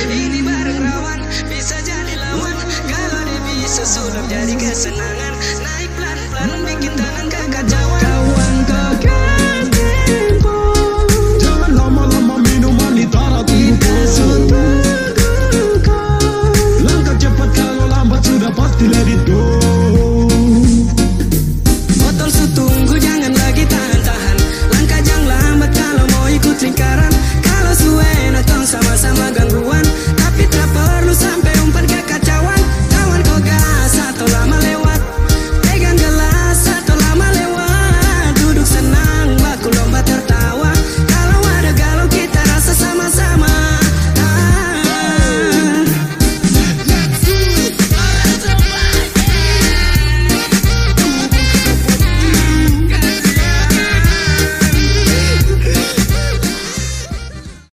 Ini bareng rawan bisa jadi lawan, kalau dia bisa sulap jadi kesenangan.